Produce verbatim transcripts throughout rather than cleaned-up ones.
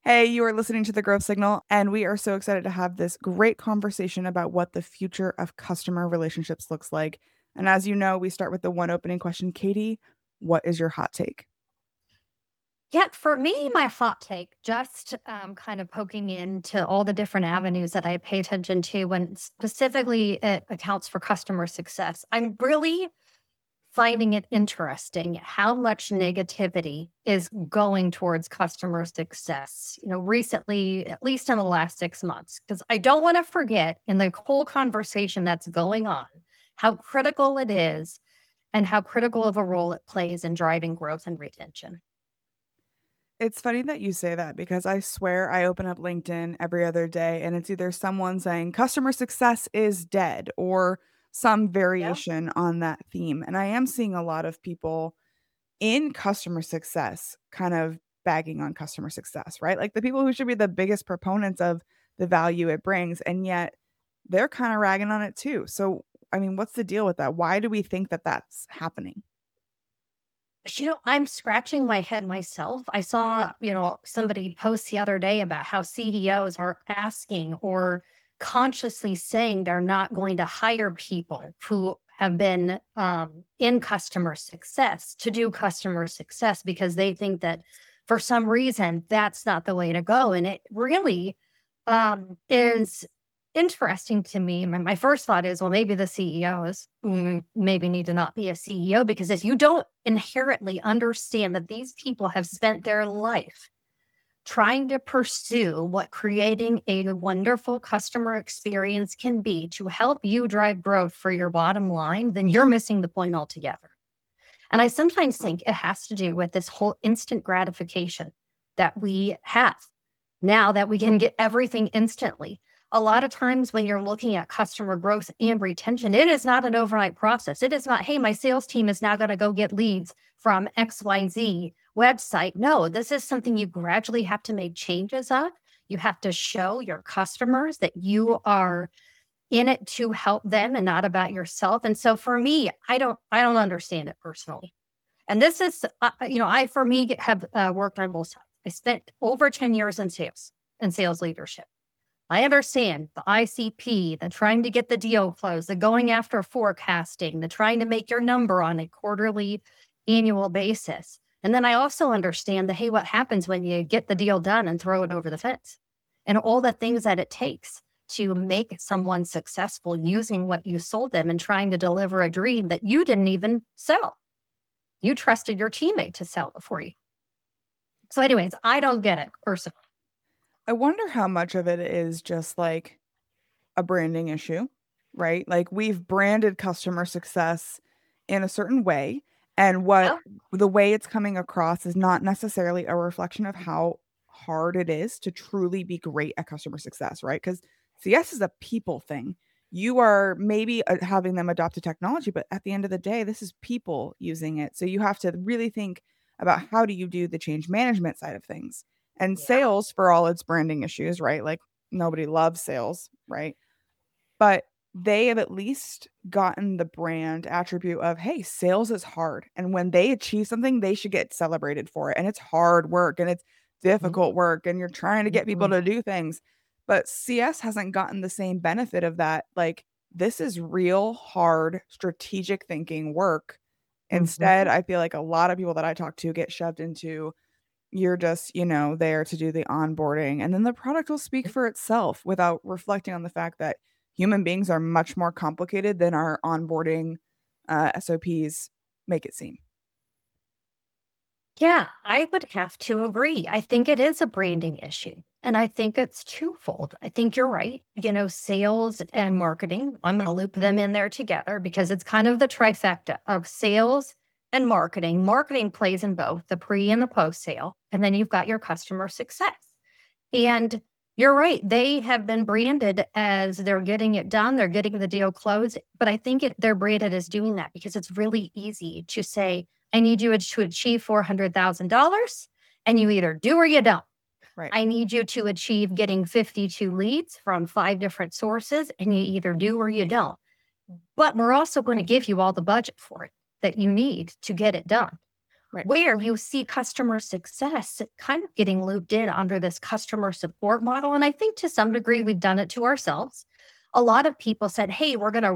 Hey, you are listening to The Growth Signal, and we are so excited to have this great conversation about what the future of customer relationships looks like. And as you know, we start with the one opening question. Katie, what is your hot take? Yeah, for me, my hot take, just um, kind of poking into all the different avenues that I pay attention to when specifically it accounts for customer success. I'm really finding it interesting how much negativity is going towards customer success. You know, recently, at least in the last six months, because I don't want to forget in the whole conversation that's going on, how critical it is and how critical of a role it plays in driving growth and retention. It's funny that you say that because I swear I open up LinkedIn every other day and it's either someone saying customer success is dead or some Yeah. variation on that theme. And I am seeing a lot of people in customer success kind of bagging on customer success, right? Like the people who should be the biggest proponents of the value it brings, and yet they're kind of ragging on it too. So, I mean, what's the deal with that? Why do we think that that's happening? You know, I'm scratching my head myself. I saw, you know, somebody post the other day about how C E Os are asking or consciously saying they're not going to hire people who have been um, in customer success to do customer success because they think that for some reason that's not the way to go. And it really um, is interesting to me. My, my first thought is, well, maybe the C E Os mm, maybe need to not be a C E O because if you don't inherently understand that these people have spent their life trying to pursue what creating a wonderful customer experience can be to help you drive growth for your bottom line, then you're missing the point altogether. And I sometimes think it has to do with this whole instant gratification that we have now that we can get everything instantly. A lot of times when you're looking at customer growth and retention, it is not an overnight process. It is not, hey, my sales team is now going to go get leads from X Y Z website. No, this is something you gradually have to make changes of. You have to show your customers that you are in it to help them and not about yourself. And so for me, I don't, I don't understand it personally. And this is, uh, you know, I, for me, have uh, worked on both sides. I spent over ten years in sales and sales leadership. I understand the I C P, the trying to get the deal closed, the going after forecasting, the trying to make your number on a quarterly, annual basis. And then I also understand the, hey, what happens when you get the deal done and throw it over the fence and all the things that it takes to make someone successful using what you sold them and trying to deliver a dream that you didn't even sell. You trusted your teammate to sell it for you. So, anyways, I don't get it personally. I wonder how much of it is just like a branding issue, right? Like we've branded customer success in a certain way, and what Yeah. the way it's coming across is not necessarily a reflection of how hard it is to truly be great at customer success, right? Because C S is a people thing. You are maybe uh, having them adopt a technology, but at the end of the day, this is people using it. So you have to really think about how do you do the change management side of things. And Yeah. sales, for all its branding issues, right? Like nobody loves sales, right? But they have at least gotten the brand attribute of, hey, sales is hard. And when they achieve something, they should get celebrated for it. And it's hard work and it's difficult work and you're trying to get people Mhm. to do things. But C S hasn't gotten the same benefit of that. Like, this is real hard strategic thinking work. Instead, Mhm. I feel like a lot of people that I talk to get shoved into you're just, you know, there to do the onboarding, and then the product will speak for itself without reflecting on the fact that human beings are much more complicated than our onboarding, uh, S O Ps make it seem. Yeah, I would have to agree. I think it is a branding issue. And I think it's twofold. I think you're right. You know, sales and marketing, I'm going to loop them in there together because it's kind of the trifecta of sales and marketing. Marketing plays in both the pre and the post sale. And then you've got your customer success. And you're right. They have been branded as they're getting it done, they're getting the deal closed. But I think it, they're branded as doing that because it's really easy to say, I need you to achieve four hundred thousand dollars and you either do or you don't. Right. I need you to achieve getting fifty-two leads from five different sources and you either do or you don't. But we're also going to give you all the budget for it that you need to get it done. Right. where you see customer success kind of getting looped in under this customer support model. And I think to some degree, we've done it to ourselves. A lot of people said, hey, we're going to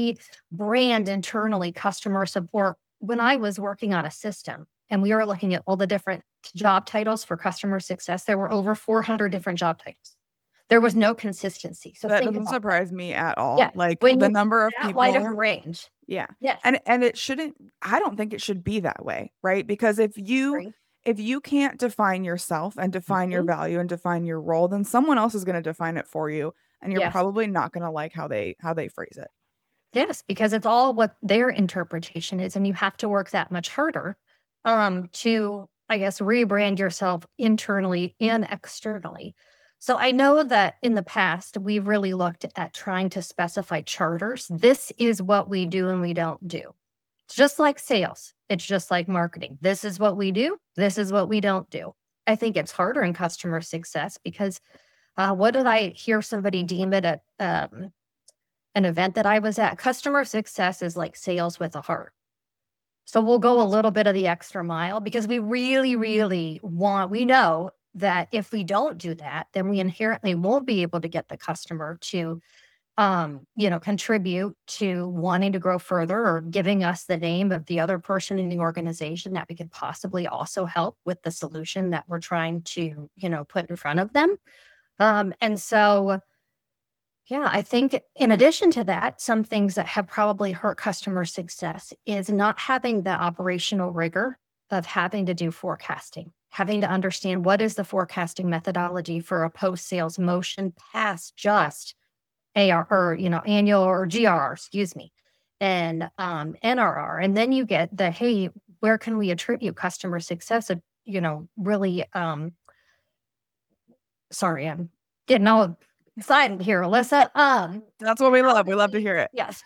rebrand internally customer support. When I was working on a system and we were looking at all the different job titles for customer success, there were over four hundred different job titles. There was no consistency. So That think doesn't about surprise me at all. yeah. Like When the you number of that wide of a people. range. Yeah. Yes. And and it shouldn't, I don't think it should be that way, right? Because if you Agree. if you can't define yourself and define your Mhm. value and define your role, then someone else is going to define it for you, and you're Yes. probably not going to like how they how they phrase it. Yes, because it's all what their interpretation is, and you have to work that much harder um, to, I guess, rebrand yourself internally and externally. So I know that in the past, we've really looked at trying to specify charters. This is what we do and we don't do. It's just like sales. It's just like marketing. This is what we do. This is what we don't do. I think it's harder in customer success because uh, what did I hear somebody deem it at um, an event that I was at? Customer success is like sales with a heart. So we'll go a little bit of the extra mile because we really, really want, we know that if we don't do that, then we inherently won't be able to get the customer to, um, you know, contribute to wanting to grow further or giving us the name of the other person in the organization that we could possibly also help with the solution that we're trying to, you know, put in front of them. Um, and so, yeah, I think in addition to that, some things that have probably hurt customer success is not having the operational rigor of having to do forecasting, having to understand what is the forecasting methodology for a post-sales motion past just A R or, you know, annual or G R R, excuse me, and um, N R R. And then you get the, hey, where can we attribute customer success? Of, you know, really, um, sorry, I'm getting all excited here, Alyssa. Um, That's what we love. We love to hear it. yes.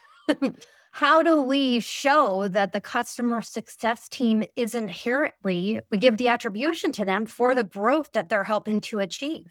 How do we show that the customer success team is inherently, we give the attribution to them for the growth that they're helping to achieve?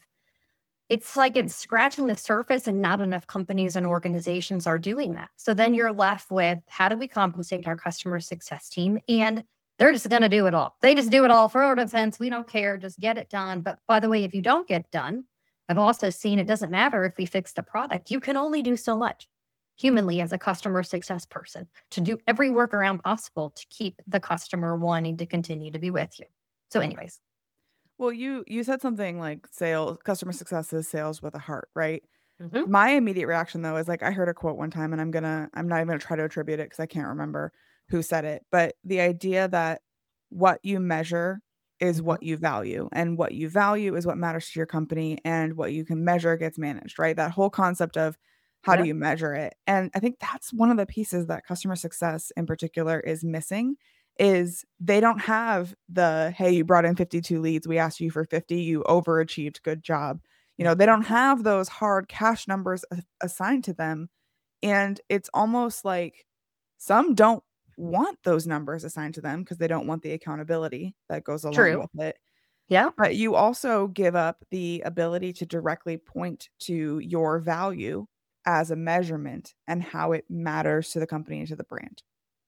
It's like it's scratching the surface, and not enough companies and organizations are doing that. So then you're left with, how do we compensate our customer success team? And they're just going to do it all. They just do it all for our defense. We don't care. Just get it done. But by the way, if you don't get done, I've also seen it doesn't matter if we fix the product. You can only do so much humanly as a customer success person to do every workaround possible to keep the customer wanting to continue to be with you. So anyways. Well, you you said something like sales, customer success is sales with a heart, right? Mhm. My immediate reaction though is like I heard a quote one time, and I'm gonna I'm not even gonna try to attribute it because I can't remember who said it, but the idea that what you measure is Mhm. what you value, and what you value is what matters to your company, and what you can measure gets managed, right? That whole concept of how do Yeah. you measure it? And I think that's one of the pieces that customer success in particular is missing, is they don't have the, hey, you brought in fifty-two leads, we asked you for fifty, you overachieved, good job. You know, they don't have those hard cash numbers a- assigned to them. And it's almost like some don't want those numbers assigned to them because they don't want the accountability that goes along True. with it. Yeah. But you also give up the ability to directly point to your value as a measurement and how it matters to the company and to the brand.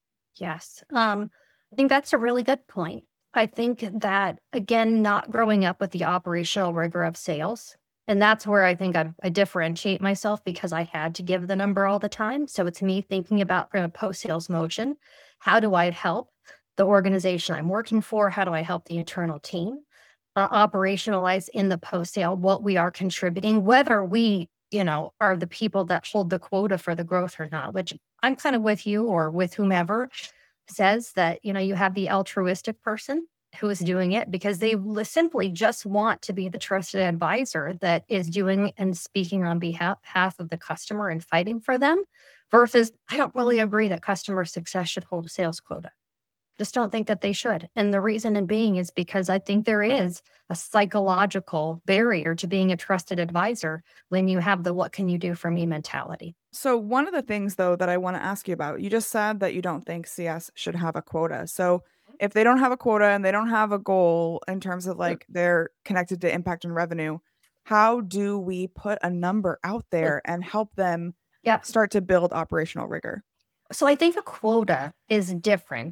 Yes. Um, I think that's a really good point. I think that, again, not growing up with the operational rigor of sales. And that's where I think I, I differentiate myself because I had to give the number all the time. So it's me thinking about a post sales motion. How do I help the organization I'm working for? How do I help the internal team uh, operationalize in the post sale what we are contributing, whether we, you know, are the people that hold the quota for the growth or not, which I'm kind of with you or with whomever says that, you know, you have the altruistic person who is doing it because they li- simply just want to be the trusted advisor that is doing and speaking on behalf, behalf of the customer and fighting for them versus I don't really agree that customer success should hold a sales quota. Just don't think that they should. And the reason in being is because I think there is a psychological barrier to being a trusted advisor when you have the what can you do for me mentality. So one of the things though that I want to ask you about, you just said that you don't think C S should have a quota. So if they don't have a quota and they don't have a goal in terms of like they're connected to impact and revenue, how do we put a number out there and help them Yeah. start to build operational rigor? So I think a quota is different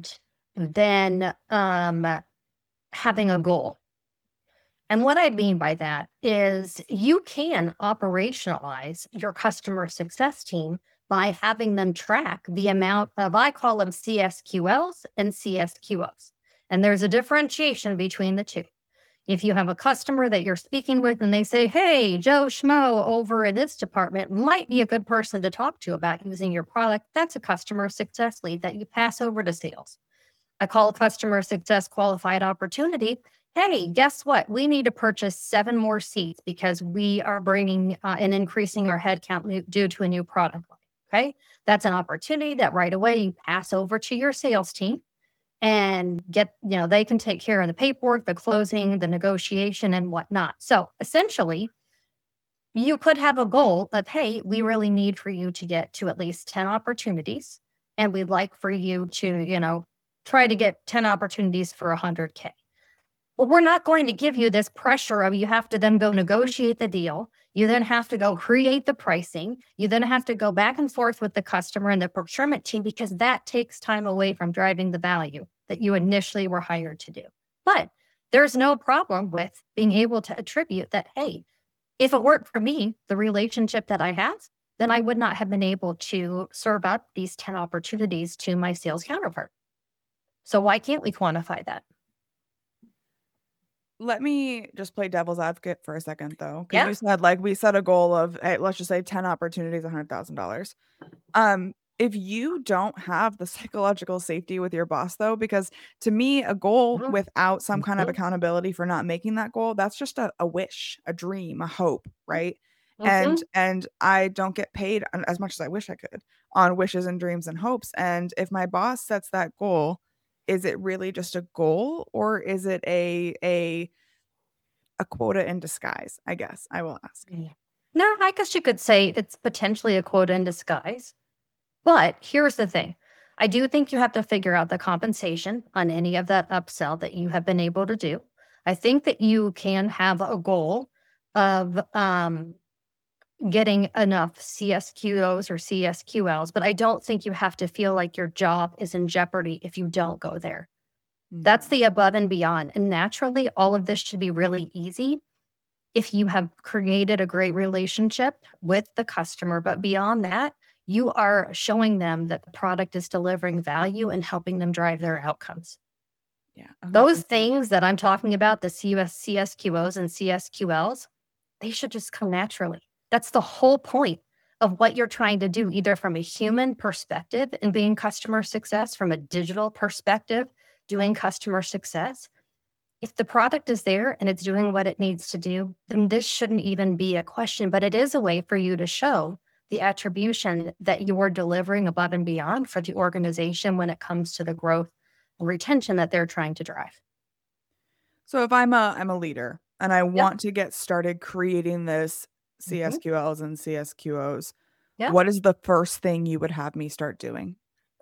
than um, having a goal. And what I mean by that is you can operationalize your customer success team by having them track the amount of, I call them C S Q Ls and C S Q Os. And there's a differentiation between the two. If you have a customer that you're speaking with and they say, hey, Joe Schmo over in this department might be a good person to talk to about using your product, that's a customer success lead that you pass over to sales. I call a customer success qualified opportunity. Hey, guess what? We need to purchase seven more seats because we are bringing uh, and increasing our headcount due to a new product line. Okay. That's an opportunity that right away you pass over to your sales team and get, you know, they can take care of the paperwork, the closing, the negotiation, and whatnot. So essentially, you could have a goal of, hey, we really need for you to get to at least ten opportunities. And we'd like for you to, you know, try to get ten opportunities for one hundred K. Well, we're not going to give you this pressure of you have to then go negotiate the deal. You then have to go create the pricing. You then have to go back and forth with the customer and the procurement team because that takes time away from driving the value that you initially were hired to do. But there's no problem with being able to attribute that, hey, if it worked for me, the relationship that I have, then I would not have been able to serve up these ten opportunities to my sales counterpart. So why can't we quantify that? Let me just play devil's advocate for a second, though, because Yeah. you said, like, we set a goal of, hey, let's just say ten opportunities, one hundred thousand dollars. Um, if you don't have the psychological safety with your boss, though, because to me, a goal Mhm. without some kind of Mhm. accountability for not making that goal, that's just a, a wish, a dream, a hope, right? And Mhm. and I don't get paid on- as much as I wish I could on wishes and dreams and hopes. And if my boss sets that goal, is it really just a goal or is it a a a quota in disguise? I guess I will ask. Yeah. No, I guess you could say it's potentially a quota in disguise. But here's the thing. I do think you have to figure out the compensation on any of that upsell that you have been able to do. I think that you can have a goal of um, getting enough C S Q Os or C S Q Ls, but I don't think you have to feel like your job is in jeopardy if you don't go there. That's Mm. the above and beyond. And naturally, all of this should be really easy if you have created a great relationship with the customer. But beyond that, you are showing them that the product is delivering value and helping them drive their outcomes. Yeah, one hundred Those percent. things that I'm talking about, the C S Q Os and C S Q Ls, they should just come naturally. That's the whole point of what you're trying to do, either from a human perspective and being customer success, from a digital perspective, doing customer success. If the product is there and it's doing what it needs to do, then this shouldn't even be a question, but it is a way for you to show the attribution that you are delivering above and beyond for the organization when it comes to the growth and retention that they're trying to drive. So if I'm a I'm a leader and I Yep. want to get started creating this Mhm. C S Q Ls and C S Q Os, Yeah. what is the first thing you would have me start doing?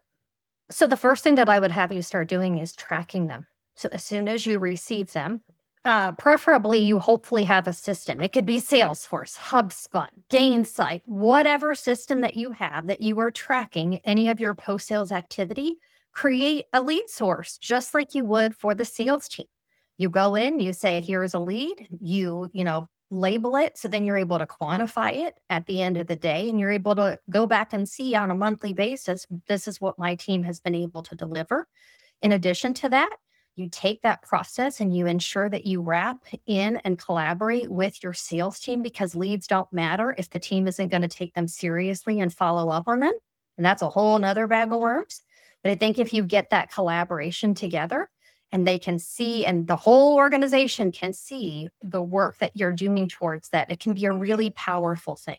So the first thing that I would have you start doing is tracking them. So as soon as you receive them, uh, preferably you hopefully have a system. It could be Salesforce, HubSpot, Gainsight, whatever system that you have that you are tracking any of your post sales activity. Create a lead source just like you would for the sales team. You go in, you say, here's a lead, you, you know, label it. So then you're able to quantify it at the end of the day. And you're able to go back and see on a monthly basis, this is what my team has been able to deliver. In addition to that, you take that process and you ensure that you wrap in and collaborate with your sales team because leads don't matter if the team isn't going to take them seriously and follow up on them. And that's a whole nother bag of worms. But I think if you get that collaboration together, and they can see, and the whole organization can see the work that you're doing towards that, it can be a really powerful thing.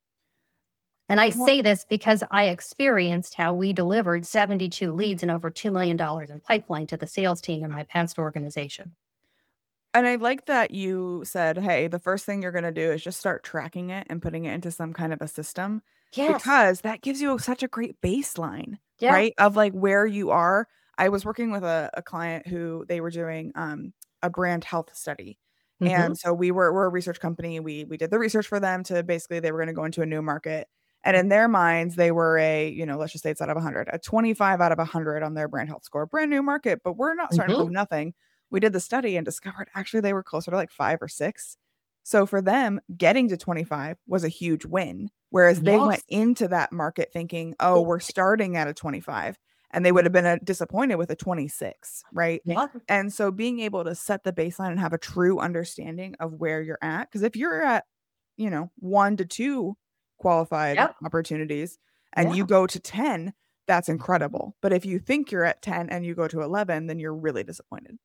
And I Well, say this because I experienced how we delivered seventy-two leads and over two million dollars in pipeline to the sales team in my past organization. and I like that you said, "Hey, the first thing you're gonna do is just start tracking it and putting it into some kind of a system," Yes. because that gives you such a great baseline, Yeah. right? Of, like, where you are. I was working with a a client who they were doing, um, a brand health study, Hmm. and so we were we're a research company. We we did the research for them to basically they were gonna go into a new market, And in their minds, they were a, you know, let's just say it's out of one hundred, a twenty-five out of one hundred on their brand health score. Brand new market, but we're not starting Mm-hmm. from nothing. We did the study and discovered actually they were closer to like five or six. So for them, getting to twenty-five was a huge win. Whereas they went Yes. into that market thinking, oh, we're starting at a twenty-five. And they would have been uh, disappointed with a twenty-six, right? Yeah. And so being able to set the baseline and have a true understanding of where you're at, because if you're at, you know, one to two qualified Yep. opportunities and Yeah. you go to ten, that's incredible. But if you think you're at ten and you go to eleven, then you're really disappointed.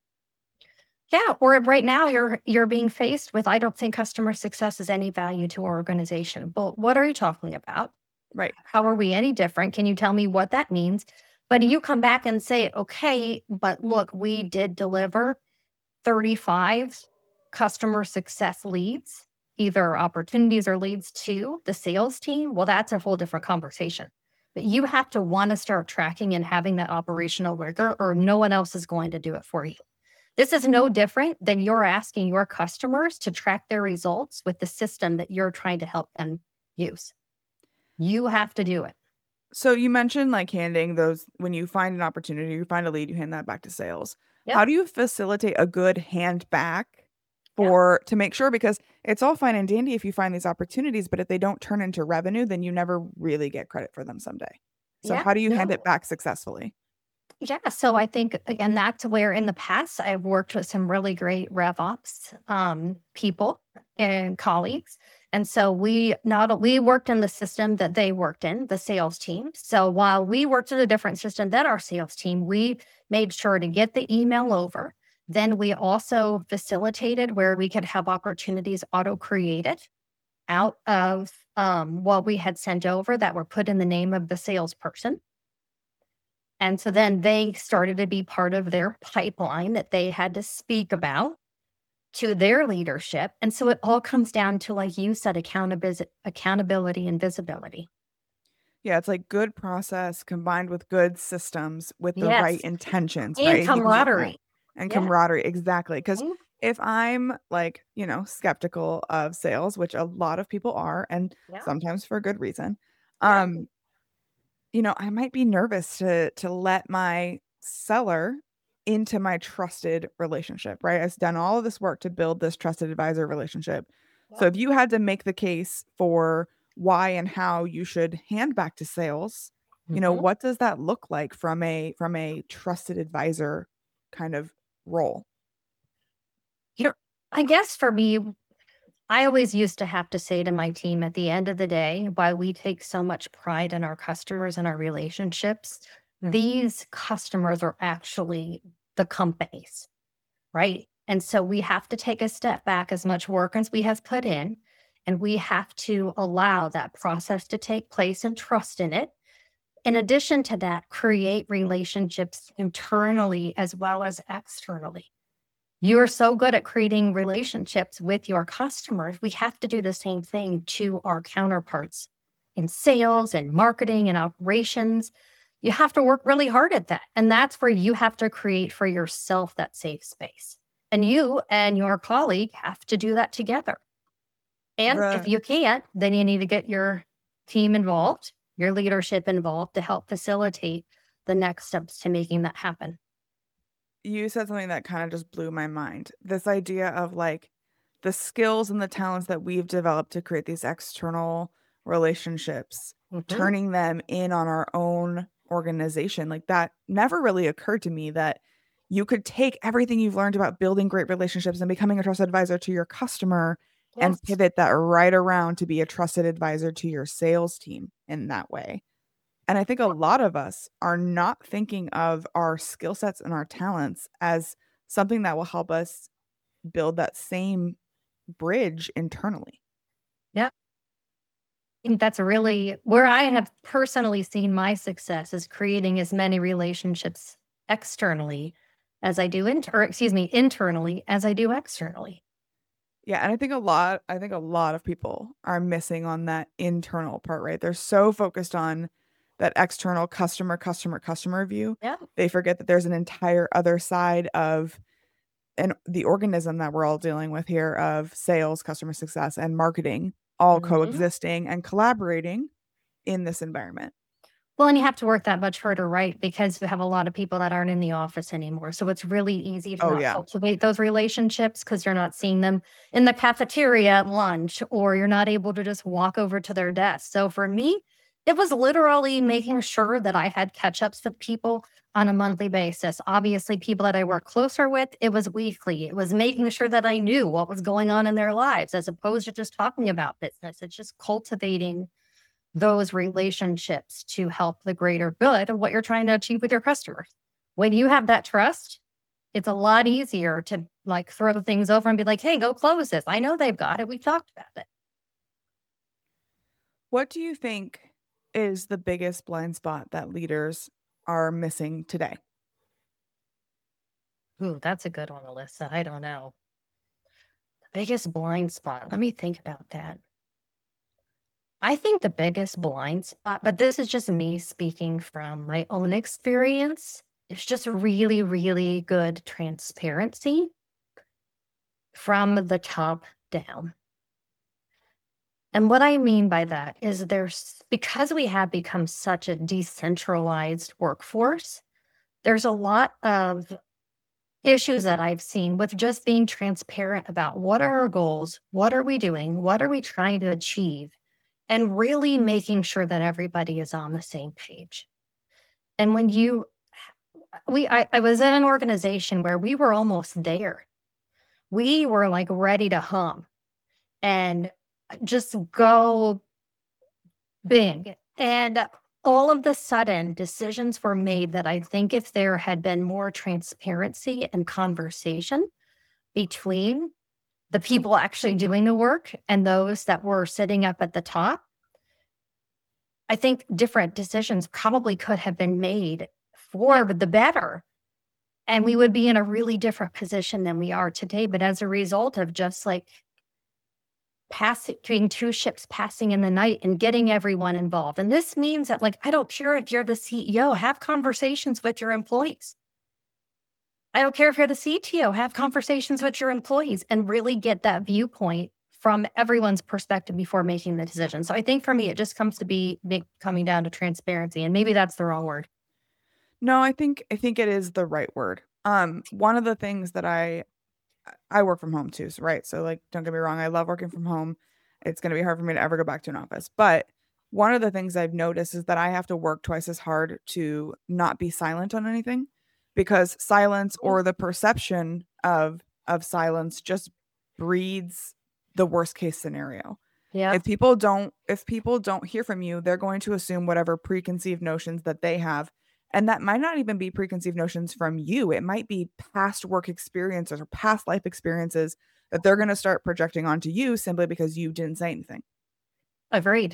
Yeah, or right now you're you're being faced with, I don't think customer success is any value to our organization. But what are you talking about? Right. How are we any different? Can you tell me what that means? But you come back and say, okay, but look, we did deliver thirty-five customer success leads, either opportunities or leads to the sales team. Well, that's a whole different conversation. But you have to want to start tracking and having that operational rigor, or no one else is going to do it for you. This is no different than you're asking your customers to track their results with the system that you're trying to help them use. You have to do it. So you mentioned like handing those when you find an opportunity, you find a lead, you hand that back to sales. Yep. How do you facilitate a good hand back Yep. for to make sure, because it's all fine and dandy if you find these opportunities, but if they don't turn into revenue, then you never really get credit for them someday. So Yeah, how do you hand no. it back successfully? Yeah. So I think, again, that's where in the past I've worked with some really great RevOps um, people and colleagues. And so we not we worked in the system that they worked in, the sales team. So while we worked in a different system than our sales team, we made sure to get the email over. Then we also facilitated where we could have opportunities auto created out of um, what we had sent over that were put in the name of the salesperson. And so then they started to be part of their pipeline that they had to speak about to their leadership. And so it all comes down to, like you said, accountability, accountability and visibility. Yeah, it's like good process combined with good systems with the right Yes. intentions, And right? You can get that. camaraderie. And Yeah. camaraderie, exactly. Because Mm, if I'm like, you know, skeptical of sales, which a lot of people are, and Yeah. sometimes for good reason, Yeah. um, you know, I might be nervous to to let my seller into my trusted relationship, right? I've done all of this work to build this trusted advisor relationship. So Yeah. if you had to make the case for why and how you should hand back to sales, you know, Mhm. what does that look like from a from a trusted advisor kind of role? You know, I guess for me, I always used to have to say to my team at the end of the day, why we take so much pride in our customers and our relationships, these customers are actually the companies, right? And so we have to take a step back, as much work as we have put in, and we have to allow that process to take place and trust in it. In addition to that, create relationships internally as well as externally. You're so good at creating relationships with your customers. We have to do the same thing to our counterparts in sales and marketing and operations. You have to work really hard at that. And that's where you have to create for yourself that safe space. And you and your colleague have to do that together. And if The you can't, then you need to get your team involved, your leadership involved to help facilitate the next steps to making that happen. You said something that kind of just blew my mind. This idea of like the skills and the talents that we've developed to create these external relationships, Mhm. turning them in on our own organization. Like that never really occurred to me that you could take everything you've learned about building great relationships and becoming a trusted advisor to your customer and Yes. pivot that right around to be a trusted advisor to your sales team in that way. And I think a lot of us are not thinking of our skill sets and our talents as something that will help us build that same bridge internally. Yep. I think that's really where I have personally seen my success is creating as many relationships externally as I do inter or excuse me, internally as I do externally. Yeah, and I think a lot I think a lot of people are missing on that internal part, right? They're so focused on that external customer, customer, customer view. Yeah. They forget that there's an entire other side of and the organism that we're all dealing with here of sales, customer success, and marketing all Mhm. coexisting and collaborating in this environment. Well, and you have to work that much harder, right? Because we have a lot of people that aren't in the office anymore. So it's really easy to Oh not yeah. cultivate those relationships because you're not seeing them in the cafeteria at lunch, or you're not able to just walk over to their desk. So for me, it was literally making sure that I had catch ups with people on a monthly basis. Obviously, people that I work closer with, it was weekly. It was making sure that I knew what was going on in their lives as opposed to just talking about business. It's just cultivating those relationships to help the greater good of what you're trying to achieve with your customers. When you have that trust, it's a lot easier to like throw things over and be like, hey, go close this. I know they've got it. We talked about it. What do you think is the biggest blind spot that leaders are missing today? Ooh, that's a good one, Alyssa. I don't know. The biggest blind spot. Let me think about that. I think the biggest blind spot, but this is just me speaking from my own experience, is just really, really good transparency from the top down. And what I mean by that is there's, because we have become such a decentralized workforce, there's a lot of issues that I've seen with just being transparent about what are our goals, what are we doing, what are we trying to achieve, and really making sure that everybody is on the same page. And when you, we, I, I was in an organization where we were almost there. We were like ready to hum and just go big. And all of the sudden, decisions were made that I think if there had been more transparency and conversation between the people actually doing the work and those that were sitting up at the top, I think different decisions probably could have been made for the better. And we would be in a really different position than we are today. But as a result of just like passing between two ships passing in the night and getting everyone involved. And this means that, like, I don't care if you're the C E O, have conversations with your employees. I don't care if you're the C T O, have conversations with your employees and really get that viewpoint from everyone's perspective before making the decision. So I think for me, it just comes to be big, coming down to transparency. And maybe that's the wrong word. No, I think I think it is the right word. Um, one of the things that I I work from home too, so right. So like, don't get me wrong, I love working from home. It's going to be hard for me to ever go back to an office. But one of the things I've noticed is that I have to work twice as hard to not be silent on anything, because silence or the perception of of silence just breeds the worst case scenario. Yeah. If people don't if people don't hear from you, they're going to assume whatever preconceived notions that they have. And that might not even be preconceived notions from you. It might be past work experiences or past life experiences that they're going to start projecting onto you simply because you didn't say anything. Agreed.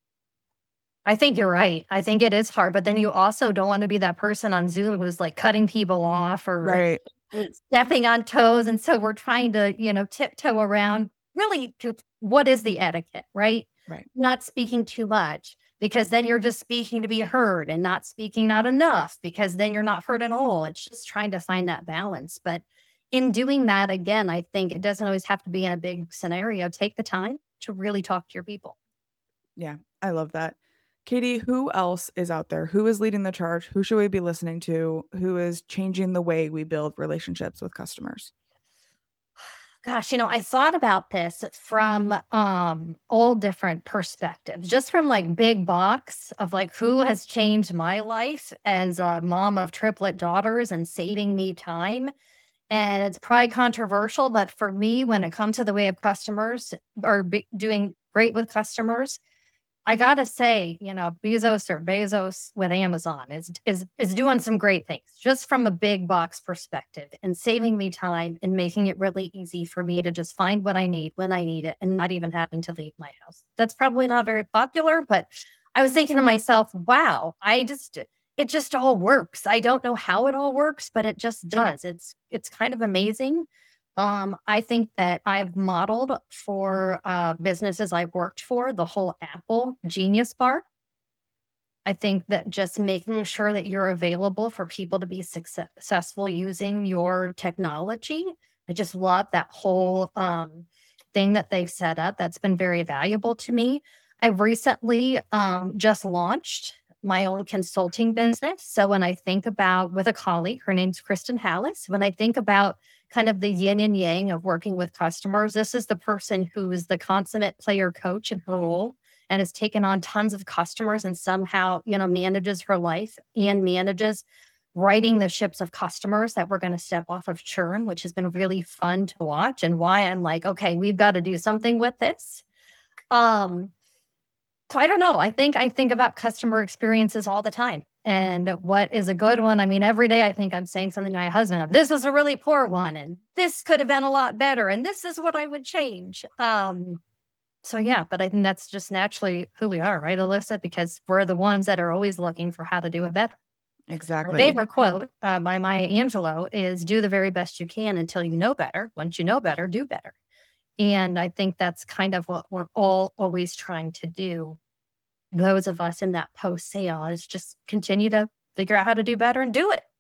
I think you're right. I think it is hard, but then you also don't want to be that person on Zoom who's like cutting people off or Right. stepping on toes. And so we're trying to, you know, tiptoe around really to what is the etiquette, right? Right. Not speaking too much, because then you're just speaking to be heard, and not speaking not enough because then you're not heard at all. It's just trying to find that balance. But in doing that, again, I think it doesn't always have to be in a big scenario. Take the time to really talk to your people. Yeah, I love that. Katie, who else is out there? Who is leading the charge? Who should we be listening to? Who is changing the way we build relationships with customers? Gosh, you know, I thought about this from um all different perspectives, just from like big box of like who has changed my life as a mom of triplet daughters and saving me time. And it's probably controversial, but for me, when it comes to the way of customers or be doing great with customers, I gotta say, you know, Bezos or Bezos with Amazon is is is doing some great things just from a big box perspective and saving me time and making it really easy for me to just find what I need when I need it and not even having to leave my house. That's probably not very popular, but I was thinking to myself, wow, I just it just all works. I don't know how it all works, but it just does. It's it's kind of amazing. Um, I think that I've modeled for uh, businesses I've worked for the whole Apple Genius Bar. I think that just making sure that you're available for people to be success- successful using your technology. I just love that whole um, thing that they've set up. That's been very valuable to me. I recently um, just launched my own consulting business. So when I think about with a colleague, her name's Kristen Hallis, when I think about kind of the yin and yang of working with customers, this is the person who is the consummate player coach in her role and has taken on tons of customers and somehow, you know, manages her life and manages writing the ships of customers that we're going to step off of churn, which has been really fun to watch, and why I'm like, okay, we've got to do something with this. Um, so I don't know. I think I think about customer experiences all the time. And what is a good one? I mean, every day I think I'm saying something to my husband. This is a really poor one, and this could have been a lot better, and this is what I would change. Um, so yeah, but I think that's just naturally who we are, right, Alyssa? Because we're the ones that are always looking for how to do it better. Exactly. My favorite quote uh, by Maya Angelou is, "Do the very best you can until you know better. Once you know better, do better." And I think that's kind of what we're all always trying to do. Those of us in that post-sale is just continue to figure out how to do better and do it.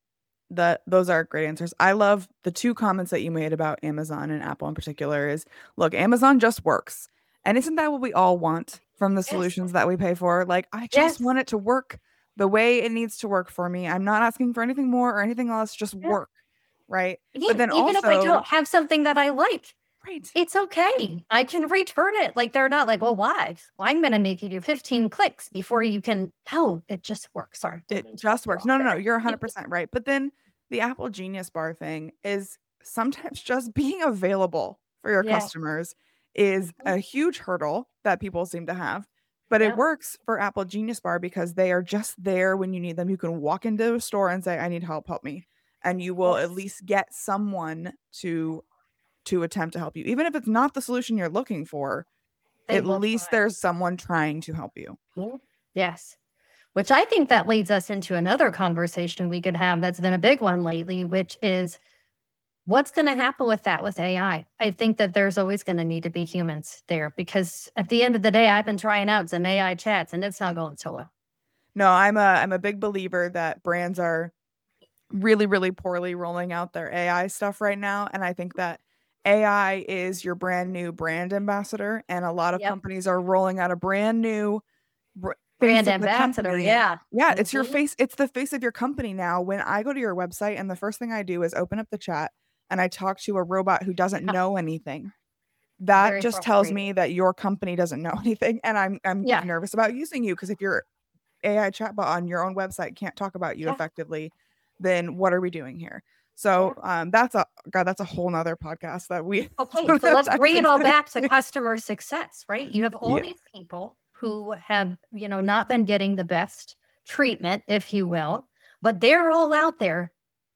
That those are great answers. I love the two comments that you made about Amazon and Apple in particular is, look, Amazon just works. And isn't that what we all want from the Yes. solutions that we pay for? Like, I just Yes. want it to work the way it needs to work for me. I'm not asking for anything more or anything else, just Yeah. work. Right. Yeah, But then even also, if I don't have something that I like, right. it's okay. I can return it. Like, they're not like, well, why? Well, I'm going to make you do fifteen clicks before you can. Oh, it just works. Sorry. It just works. No, no, no. You're one hundred percent right. But then the Apple Genius Bar thing is sometimes just being available for your Yeah. customers is a huge hurdle that people seem to have. But Yeah. it works for Apple Genius Bar because they are just there when you need them. You can walk into a store and say, I need help, help me. And you will Yes. at least get someone to to attempt to help you. Even if it's not the solution you're looking for, They at will least try. there's someone trying to help you. Yes. Which I think that leads us into another conversation we could have that's been a big one lately, which is what's going to happen with that with A I? I think that there's always going to need to be humans there because at the end of the day, I've been trying out some A I chats and it's not going so well. No, I'm a I'm a big believer that brands are really, really poorly rolling out their A I stuff right now. And I think that A I is your brand new brand ambassador. And a lot of Yep. companies are rolling out a brand new br- Brand face of the ambassador, company. yeah. Yeah, it's your Mhm. face. It's the face of your company now. When I go to your website and the first thing I do is open up the chat and I talk to a robot who doesn't Yeah. know anything. That Very just tells frustrating. me that your company doesn't know anything. And I'm I'm Yeah. nervous about using you because if your A I chatbot on your own website can't talk about you Yeah. effectively, then what are we doing here? So um, that's a God, that's a whole nother podcast that we. Okay, don't so have let's time bring to it all get back to into. customer success, right? You have all Yeah. these people who have, you know, not been getting the best treatment, if you will, but they're all out there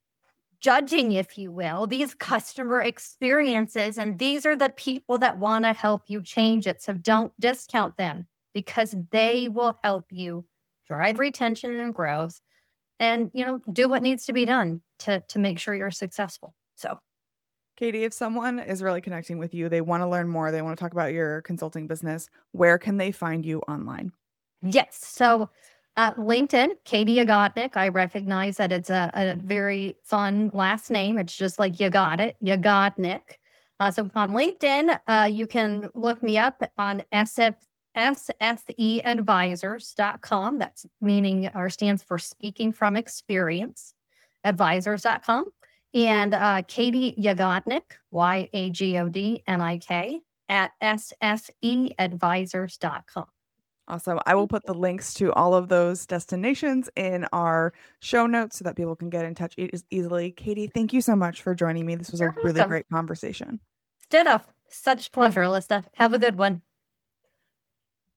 judging, if you will, these customer experiences. And these are the people that want to help you change it. So don't discount them because they will help you drive retention and growth and, you know, do what needs to be done to, to make sure you're successful. So Katie, if someone is really connecting with you, they want to learn more, they want to talk about your consulting business, where can they find you online? yes. So uh, LinkedIn, Katie Yagodnik. I recognize that it's a, a very fun last name. It's just like you got it, Yagodnik. Uh, so on LinkedIn, uh, you can look me up on S F, S S E advisors dot com. That's meaning or stands for Speaking from Experience, advisors dot com. And uh, Katie Yagodnik, Y A G O D N I K, at S S E advisors dot com. Awesome. I will put the links to all of those destinations in our show notes so that people can get in touch e- easily. Katie, thank you so much for joining me. This was a You're really welcome. great conversation. Ditto. Such pleasure, Alyssa. Have a good one.